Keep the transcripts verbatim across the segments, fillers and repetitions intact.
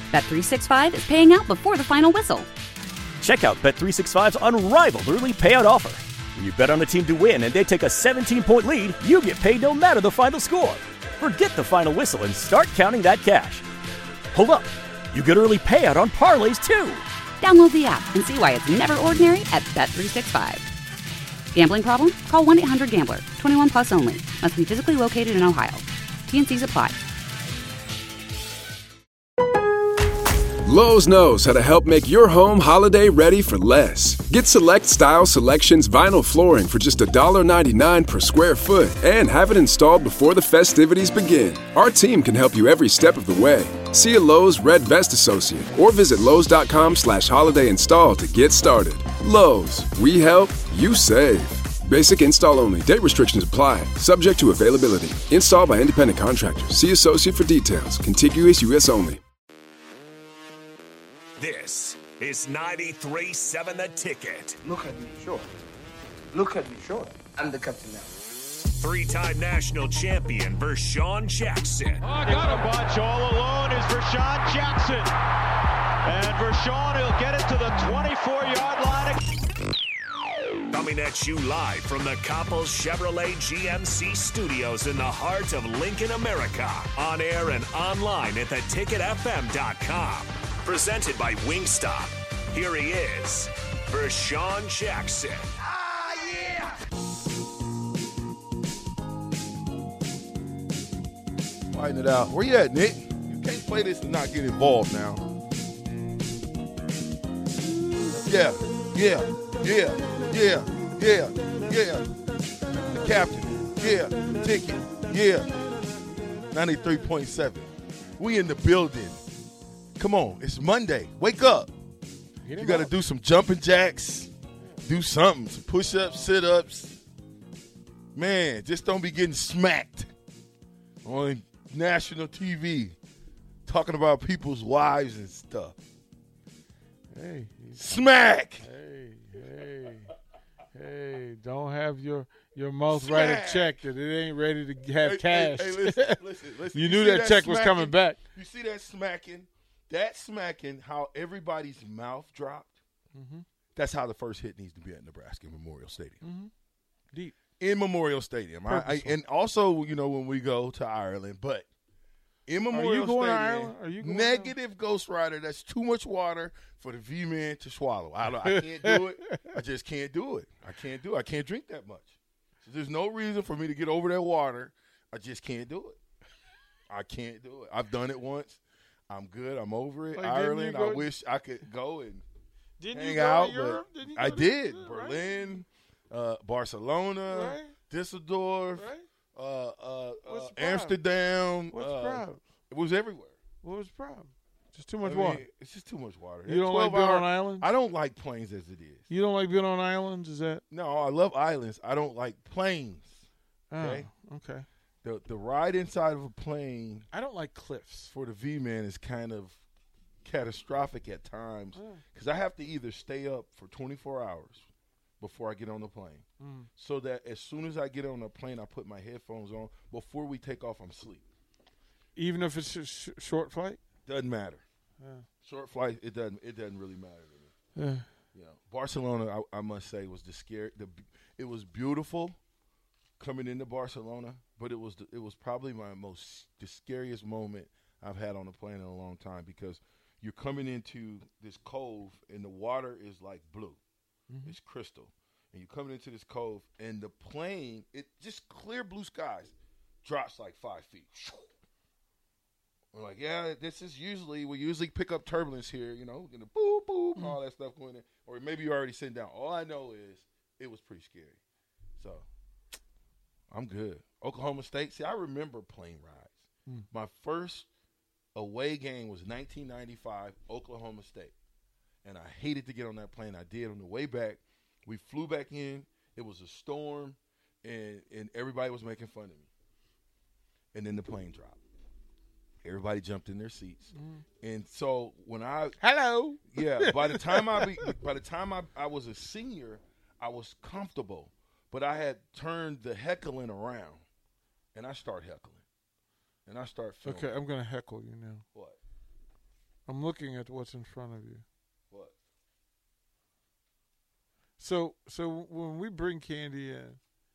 Bet three sixty-five is paying out before the final whistle. Check out Bet three sixty-five's unrivaled early payout offer. When you bet on a team to win and they take a seventeen-point lead, you get paid no matter the final score. Forget the final whistle and start counting that cash. Hold up. You get early payout on parlays, too. Download the app and see why it's never ordinary at Bet three sixty-five. Gambling problem? Call one eight hundred gambler. twenty-one plus only. Must be physically located in Ohio. T and Cs apply. Lowe's knows how to help make your home holiday ready for less. Get Select Style Selections vinyl flooring for just one dollar ninety-nine per square foot and have it installed before the festivities begin. Our team can help you every step of the way. See a Lowe's Red Vest associate or visit Lowe's.com slash holiday install to get started. Lowe's, we help, you save. Basic install only. Date restrictions apply. Subject to availability. Installed by independent contractors. See associate for details. Contiguous U S only. This is ninety-three point seven The Ticket. Look at me, sure. Look at me, sure. I'm the captain now. Three-time national champion Vershawn Jackson. Oh, got a bunch all alone is Vershawn Jackson. And Vershawn will get it to the twenty-four-yard line. Coming at you live from the Coppels Chevrolet G M C studios in the heart of Lincoln, America. On air and online at the ticket f m dot com. Presented by Wingstop. Here he is, Vershawn Jackson. Ah, yeah! Fighting it out. Where you at, Nick? You can't play this and not get involved now. Yeah, yeah, yeah, yeah, yeah, yeah. The captain, yeah. Ticket, yeah. ninety-three point seven. We in the building. Come on, it's Monday. Wake up. You got to do some jumping jacks. Do something. Some push-ups, sit-ups. Man, just don't be getting smacked on national T V talking about people's wives and stuff. Hey. Smack. Hey, hey, hey. Don't have your, your mouth Smack. write a check that it ain't ready to have Hey, cash. Hey, hey, listen, listen, listen. You, You knew see that, that check was smacking? coming back. You see that smacking? That smacking, how everybody's mouth dropped, mm-hmm. that's how the first hit needs to be at Nebraska Memorial Stadium. Mm-hmm. Deep. In Memorial Stadium. I, I, and also, you know, when we go to Ireland, but in Memorial Are you going Stadium, to Ireland? Are you going negative Ghost Rider, that's too much water for the V-Man to swallow. I, don't, I can't do it. I just can't do it. I can't do it. I can't drink that much. So there's no reason for me to get over that water. I just can't do it. I can't do it. I've done it once. I'm good. I'm over it. Like, Ireland, go, I wish I could go and didn't hang you go out. to Europe? Didn't you go I to, did. uh, Berlin, uh, Barcelona, right? Dusseldorf, Right? uh, uh, What's uh, the problem? Amsterdam. What's uh, the problem? It was everywhere. What was the problem? Just too much I mean, water. It's just too much water. You don't like twelve being hour, on islands? I don't like planes as it is. You don't like being on islands? Is that? No, I love islands. I don't like planes. Oh, Okay. okay. The the ride inside of a plane I don't like cliffs. for the V-Man is kind of catastrophic at times Oh. because I have to either stay up for twenty-four hours before I get on the plane, Mm. so that as soon as I get on the plane, I put my headphones on. Before we take off, I'm asleep. Even if it's a sh- short flight? Doesn't matter. Yeah. Short flight, it doesn't. It doesn't really matter to me. Yeah. You know, Barcelona, I, I must say, was the scary. The it was beautiful coming into Barcelona, but it was the, it was probably my most the scariest moment I've had on a plane in a long time because you're coming into this cove and the water is like blue, mm-hmm. it's crystal, and you're coming into this cove and the plane, it just clear blue skies, drops like five feet. We're like, yeah, this is usually, we usually pick up turbulence here, you know, and the boop, boop, and all that stuff going in. Or maybe you're already sitting down. All I know is it was pretty scary. So, I'm good. Oklahoma State, see, I remember plane rides. Mm. My first away game was nineteen ninety-five, Oklahoma State. And I hated to get on that plane. I did on the way back. We flew back in. It was a storm, and, and everybody was making fun of me. And then the plane dropped. Everybody jumped in their seats, mm. and so when I hello, yeah. By the time I be, by the time I, I was a senior, I was comfortable, but I had turned the heckling around, and I start heckling, and I start filming. Okay, I'm gonna heckle you now. What? I'm looking at what's in front of you. What? So, so when we bring candy in,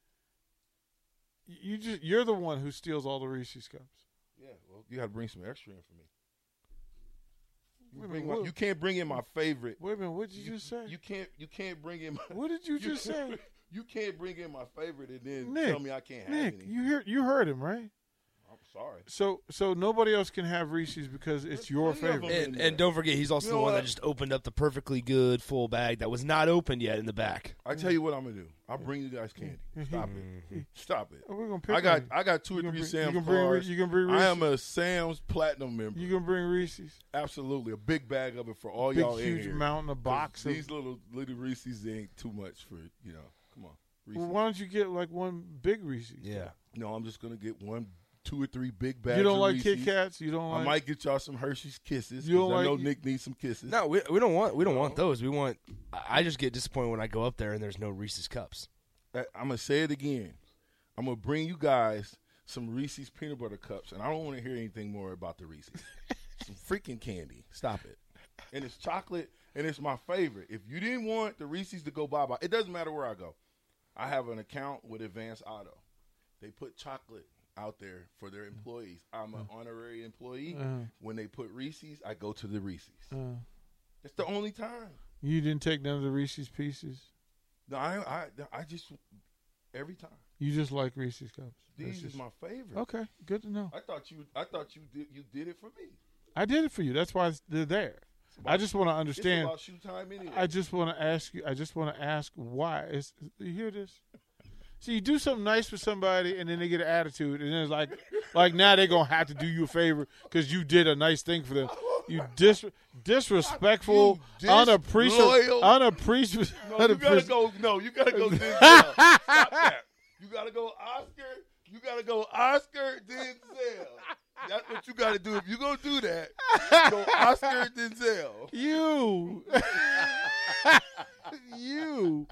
you just you're the one who steals all the Reese's cups. Yeah, well, you got to bring some extra in for me. You, Wait a bring minute, my, what- you can't bring in my favorite. Wait a minute, what did you, just say? You can't. You can't bring in. My, What did you just say? You can't bring in my favorite and then Nick, tell me I can't have Nick, any. you hear you heard him, right? I'm sorry. So so nobody else can have Reese's because it's There's your plenty of favorite. them. And, and don't forget, he's also You know the one what? that just opened up the perfectly good full bag that was not opened yet in the back. I tell you what I'm gonna do. I'll bring you guys candy. Stop it. Stop it. Oh, we're gonna pick I got on you. I got two or You gonna three bring- Sam's you gonna bring Re- cards. you gonna bring I am Reese's? a Sam's Platinum member. You gonna bring Reese's? Absolutely, a big bag of it for all Big y'all in huge here. mountain, a 'Cause box of- These little little Reese's ain't too much for you know. Come on, Reese's. Well, why don't you get like one big Reese's? Yeah. No, I'm just gonna get one, two or three big bags. You don't of like Reese's. Kit Kats? You don't I like? might get y'all some Hershey's Kisses. You don't 'cause I know like- Nick needs some kisses. No, we, we don't want we don't want those. We want. I I just get disappointed when I go up there and there's no Reese's cups. I'm gonna say it again. I'm gonna bring you guys some Reese's peanut butter cups, and I don't want to hear anything more about the Reese's. Some freaking candy. Stop it. And it's chocolate, and it's my favorite. If you didn't want the Reese's to go bye-bye, it doesn't matter where I go. I have an account with Advance Auto. They put chocolate out there for their employees. I'm an honorary employee. Uh-huh. When they put Reese's, I go to the Reese's. Uh, It's the only time. you didn't take none of the Reese's Pieces. No, I, I, I just every time. You just like Reese's cups. That's These just- is my favorite. Okay, good to know. I thought you. I thought you did. You did it for me. I did it for you. That's why they're there. I just want to It's understand. about shoe time anyway. I just want to ask you. I just want to ask why. It's, you hear this? See, you do something nice for somebody, and then they get an attitude, and then it's like, like now they're gonna have to do you a favor because you did a nice thing for them. You dis disrespectful, You unappreciative, disloyal. unappreciative. no, you gotta go. No, you gotta go. Denzel. Stop that. You gotta go Oscar. You gotta go Oscar Denzel. That's what you gotta do. If you gonna do that, go Oscar Denzel. You, you.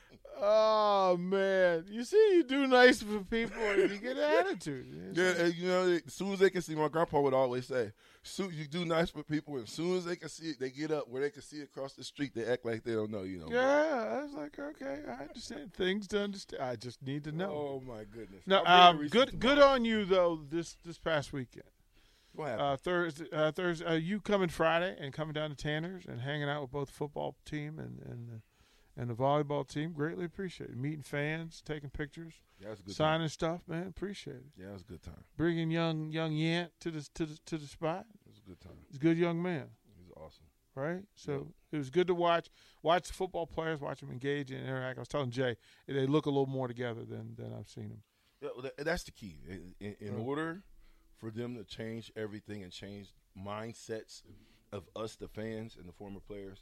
Oh man! You see, you do nice for people, and you get an attitude. Yeah, and you know, as soon as they can see, my grandpa would always say, "Soon you do nice for people, and as soon as they can see it, they get up where they can see it across the street. They act like they don't know you know." Yeah, I was like, okay, I understand things to understand. I just need to know. Oh my goodness! No, I'll bring um, Reese's good, good tomorrow. on you though. This this past weekend, What happened? uh, Thursday, uh, Thursday, uh, you coming Friday and coming down to Tanner's and hanging out with both the football team and and the, and the volleyball team. Greatly appreciated. Meeting fans, taking pictures, yeah, that's a good signing time. stuff, man. Appreciate it. Yeah, it was a good time. Bringing young young Yant to the to the to the spot. It was a good time. He's a good young man. He was awesome. Right, so Yep. it was good to watch watch the football players, watch them engage and interact. I was telling Jay they look a little more together than than I've seen them. Yeah, well, that- that's the key. In, in, in Right. order for them to change everything and change mindsets of us, the fans and the former players,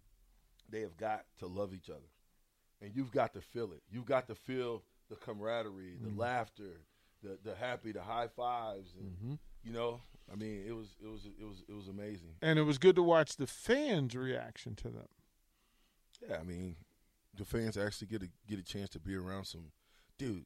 they have got to love each other, and you've got to feel it. You've got to feel the camaraderie, the Mm-hmm. laughter, the the happy, the high fives, and Mm-hmm. you know, I mean, it was it was it was it was amazing. And it was good to watch the fans' reaction to them. Yeah, I mean, the fans actually get a get a chance to be around some dude.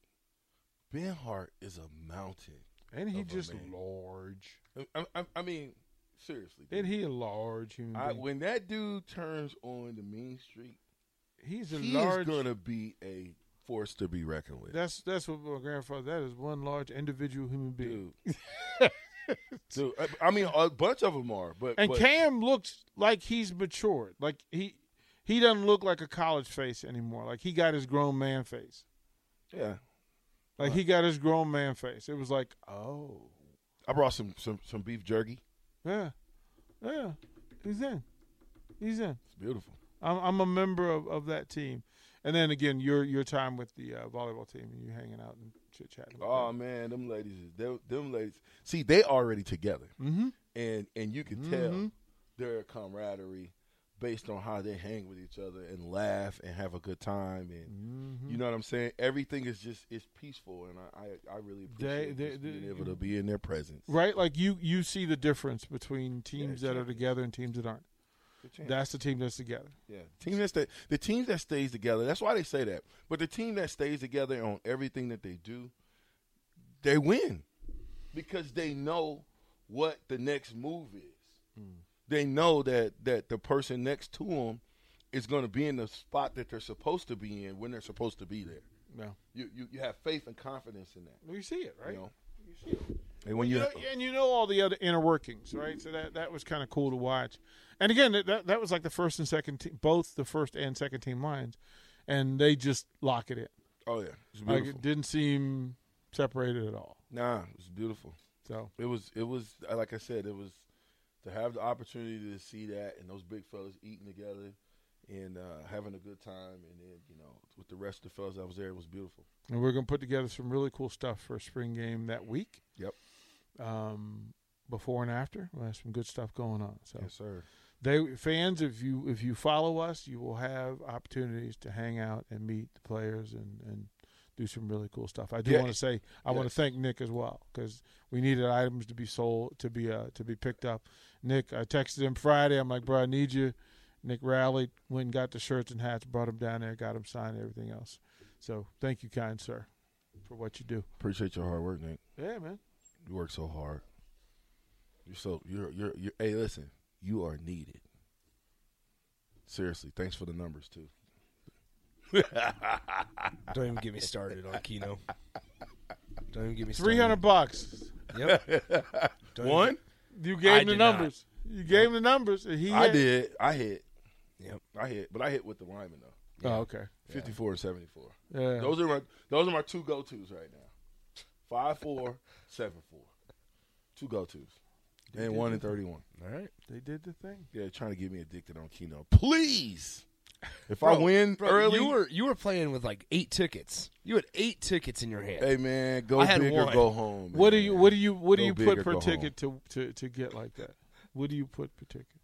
Ben Hart is a mountain. And he Of a just man. large. I, I, I mean, seriously. dude. And he a large human I, being. when that dude turns on the mean street, He's a he large. is gonna be a force to be reckoned with. That's that's what my grandfather. That is one large individual human being. Dude, dude. I, I mean, a bunch of them are, but And but, Cam looks like he's matured. Like he he doesn't look like a college face anymore. Like he got his grown man face. yeah, Like he got his grown man face. It was like, oh, I brought some some some beef jerky. yeah, yeah. He's in. He's in. It's beautiful. I'm, I'm a member of, of that team. And then again, your your time with the uh, volleyball team and you hanging out and chit chatting. Oh man, them ladies, is- them, them ladies. See, they already together, Mm-hmm. and and you can Mhm. tell their camaraderie based on how they hang with each other and laugh and have a good time, and Mm-hmm. you know what I'm saying. Everything is just it's peaceful, and I I, I really appreciate They- just they- being they- able to be in their presence. Right? Like you you see the difference between teams Yeah, that are champions. together and teams that aren't. Good chance. That's the team that's together. Yeah, team that's the the team that stays together. That's why they say that. But the team that stays together on everything that they do, they win because they know what the next move is. they know that, that the person next to them is going to be in the spot that they're supposed to be in when they're supposed to be there. Yeah. You, you you have faith and confidence in that. Well, you see it, right? You know? You see it. And when you, you know, and you know all the other inner workings, right? So that, that was kind of cool to watch. And again, that that was like the first and second team, both the first and second team lines, and they just lock it in. Oh yeah, it's like beautiful. it didn't seem separated at all. Nah, it was beautiful. So it was it was like I said, it was to have the opportunity to see that and those big fellas eating together and uh, having a good time, and then you know with the rest of the fellas that was there, it was beautiful. And we're gonna put together some really cool stuff for a spring game that week. Yep. Um, before and after, we'll have some good stuff going on. So yes, sir. They fans, if you if you follow us, you will have opportunities to hang out and meet the players and, and do some really cool stuff. I do Yeah. want to say I Yes. want to thank Nick as well because we needed items to be sold to be uh, to be picked up. Nick, I texted him Friday. I'm like, bro, I need you. Nick rallied, went and got the shirts and hats, brought them down there, got them signed, and everything else. So thank you, kind sir, for what you do. Appreciate your hard work, Nick. Yeah, man. You work so hard. You're so you're you're you're. Hey, listen, you are needed. Seriously, thanks for the numbers too. Don't even get me started on Keno. Don't even get me started. Three hundred bucks. Yep. Don't One. even- You gave I him the did not. numbers. You gave him the numbers. And he I had- did. I hit. Yep. I hit, but I hit with the lineman though. Oh, okay. Fifty-four and seventy-four. Yeah. Those are my those are my two go-tos right now. Five four, seven four. Two go-tos. And one and thirty-one. All right. They did the thing. Yeah, trying to get me addicted on Keno. Please. If I Bro, win bro, early, you were you were playing with like eight tickets. You had eight tickets in your hand. hey man, go I had big or one. go home. What do man. you what do you what do Go you big put or per go ticket to, to to get like that? What do you put per ticket?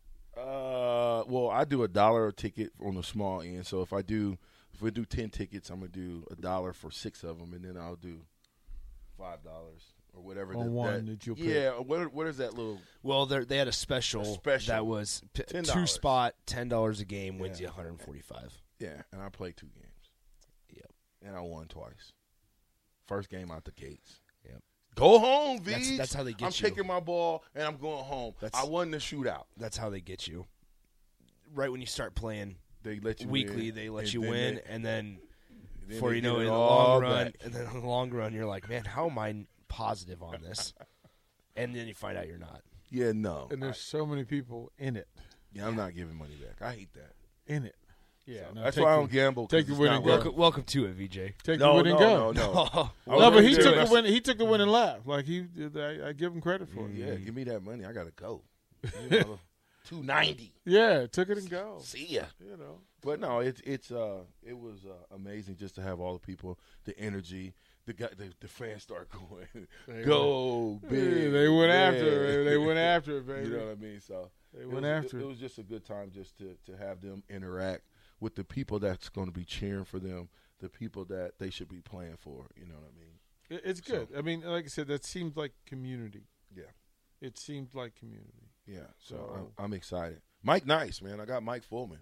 Uh, well, I do a dollar a ticket on the small end. So if I do, if we do ten tickets, I'm gonna do a dollar for six of them, and then I'll do five dollars or whatever. On that, one that, that you'll pick. yeah. What what is that little? Well, they they had a special, A special. that was p- ten two dollars. spot, ten dollars a game wins Yeah. you one hundred forty-five. Yeah, and I played two games. Yep. And I won twice. First game out the gates. Yep. Go home, V. That's- that's how they get I'm you. taking my ball and I'm going home. That's- I won the shootout. That's how they get you. Right when you start playing They let you weekly, win, they let and you then win, they- and then then before they you get know it it, in the all long run, back. and then in the long run, you're like, man, how am I positive on this? And then you find out you're not. Yeah, no. And there's so many people in it. Yeah, I'm not giving money back. I hate that. In it. Yeah. So no, that's take why I the- don't gamble. 'cause Take the it's win not and go. worth Welcome, welcome to it, V J. Take No, the win and no, go. no, no. Oh, I was No, but gonna he do took that. the win. He took the win and laughed. Like he, I, I give him credit for it. Yeah, give me that money. I gotta go. You know, two ninety. Yeah, took it and go. See ya. You know. But no, it's it's uh it was uh, amazing just to have all the people, the energy, the guy, the, the fans start going, They go Yeah, big. they went yeah. after it. They went after it, baby. You know what I mean? So They it went was, after it. it. It was just a good time just to to have them interact with the people that's going to be cheering for them, the people that they should be playing for. You know what I mean? It- It's good. I mean, like I said, that seemed like community. Yeah. It seemed like community. Yeah. So, So- I'm, I'm excited. Mike Nice, man. I got Mike Fullman.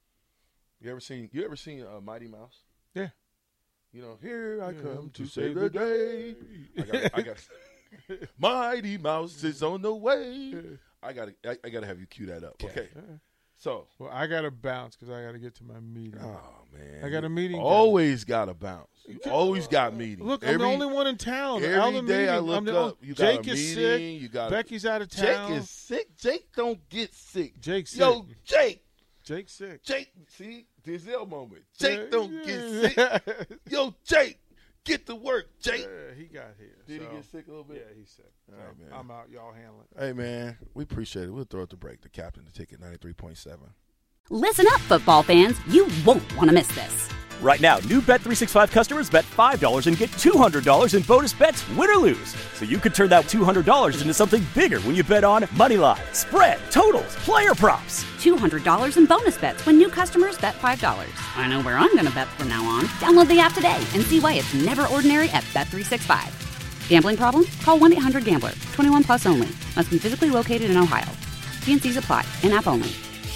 You ever seen? You ever seen uh, Mighty Mouse? Yeah. You know, here I Yeah, come to to save save the the day. I got, I got. Mighty Mouse is on the way. I got to, I, I got to have you cue that up. Okay. So, Well, I got to bounce because I got to get to my meeting. oh man, I got a meeting. Always got to bounce. You always got meetings. Look, I'm every, the only one in town. Every All the day I meetings. look I'm the, up, you got Jake a is meeting. sick. You got Becky's out of town. Jake is sick. Jake don't get sick. Jake's sick. Yo, Jake. Jake's sick. Jake, see, Denzel moment. Jake Yeah, don't yeah. get sick. Yo, Jake, get to work, Jake. Yeah, he got here. Did so- he get sick a little bit? Yeah, he's sick. All So right, man. I'm out. Y'all handle it. Hey, man, we appreciate it. We'll throw it to break. The captain, the ticket, ninety-three point seven. Listen up, football fans. You won't want to miss this. Right now, new Bet three sixty-five customers bet five dollars and get two hundred dollars in bonus bets, win or lose. So you could turn that two hundred dollars into something bigger when you bet on moneyline, spread, totals, player props. two hundred dollars in bonus bets when new customers bet five dollars. I know where I'm going to bet from now on. Download the app today and see why it's never ordinary at Bet three sixty-five. Gambling problem? Call one eight hundred gambler. twenty-one plus only. Must be physically located in Ohio. T N Cs apply. In-app only.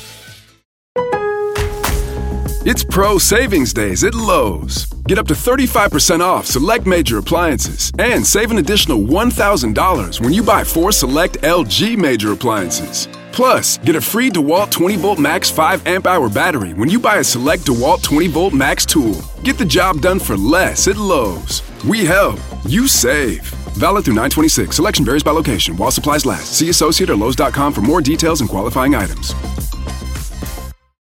It's Pro Savings Days at Lowe's. Get up to thirty-five percent off select major appliances and save an additional one thousand dollars when you buy four select L G major appliances. Plus, get a free DeWalt twenty volt Max five amp hour battery when you buy a select DeWalt twenty volt Max tool. Get the job done for less at Lowe's. We help. You save. Valid through nine twenty-six. Selection varies by location. While supplies last. See associate or Lowe's dot com for more details and qualifying items.